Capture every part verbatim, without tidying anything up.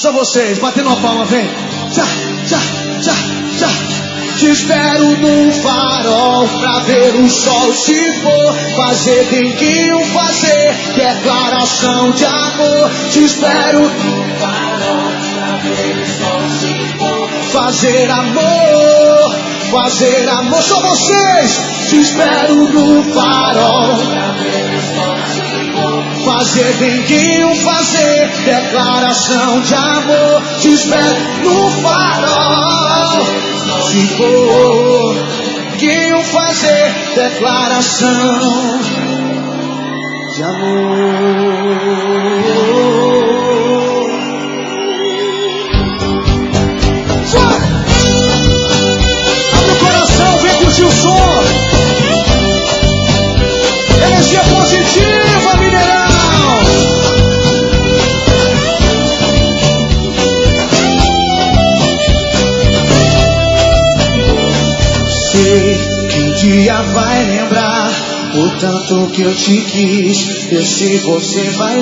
Só vocês, batendo a palma, vem. Tchá, tchá, tchá, tchá. Te espero no farol pra ver o sol se pôr. Fazer denguinho, fazer declaração de amor. Te espero no farol pra ver o sol se pôr. Fazer amor, fazer amor. Só vocês. Te espero no farol pra ver o sol se pôr. Fazer denguinho, fazer declaração de amor. Te espero no farol se for, denguinho, fazer declaração de amor. Abre o coração, vem curtir o som. Energia positiva, Mineirão. Sei que um dia vai lembrar o tanto que eu te quis. Eu sei você vai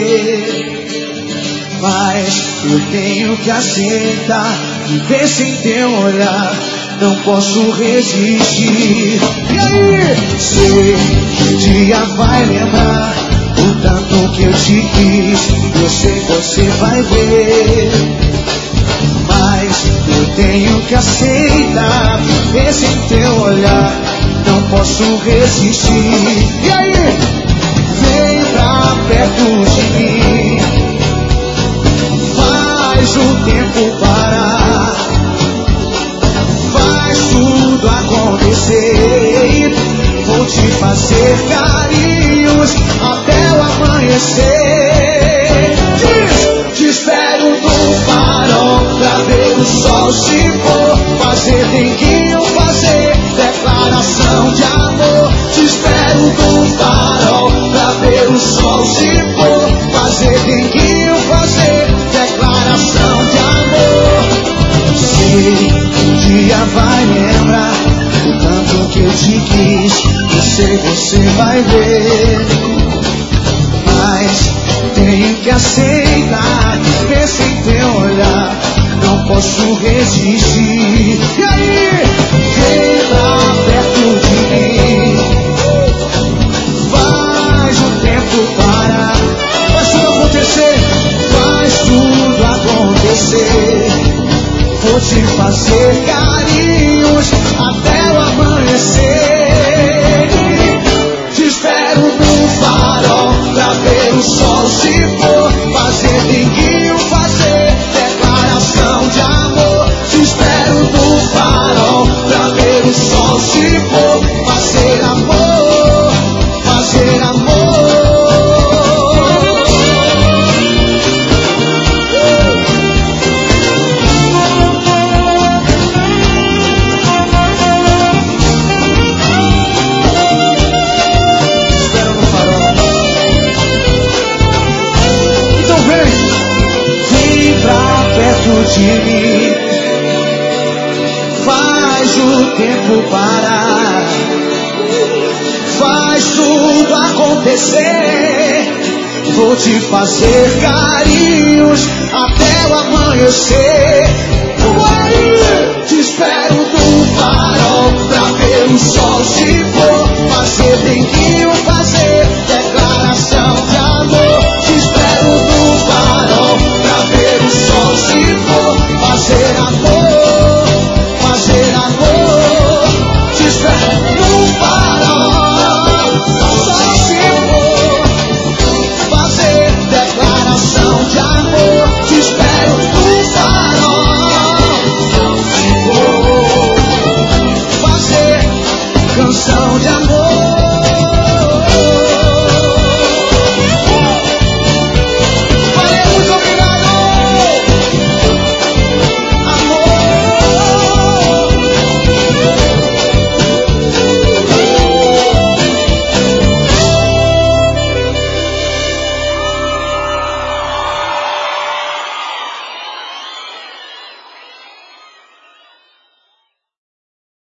ver, mas eu tenho que aceitar. Viver sem teu olhar, não posso resistir. E aí? Sei que um dia vai lembrar o tanto que eu te quis. Eu sei você vai ver, mas eu tenho que aceitar. Viver sem teu olhar, não posso resistir. E aí? Vem pra perto de mim, faz o tempo parar, faz tudo acontecer. Vou te fazer carinhos até o amanhecer. Diz, te espero no farol pra ver o sol se pôr. Fazer denguinho, fazer declaração de amor. Te espero no farol pra ver o sol se pôr. Fazer denguinho, fazer declaração de amor. Sei que um dia vai lembrar o tanto que eu te quis. Eu sei você vai ver, mas tenho que aceitar. Viver sem teu olhar, não posso resistir. E aí? Vem lá perto de mim, faz o tempo parar, faz tudo acontecer, faz tudo acontecer. Vou te fazer carinhos até o amanhecer. Te espero no farol pra ver o sol se pôr. Fazer denguinho, fazer declaração de amor. Te espero no farol pra ver o sol se pôr. Fazer amor, fazer amor. Espero no farol. Então vem, vem pra perto de mim, faz o tempo parar, faz tudo acontecer. Vou te fazer carinhos até o amanhecer. Uai, te espero no farol pra ver o sol se pôr. Fazer denguinho, fazer declaração de amor. Te espero no farol pra ver o sol se pôr. Fazer amor, fazer amor. Te espero no farol, sol se pôr. Fazer declaração de amor.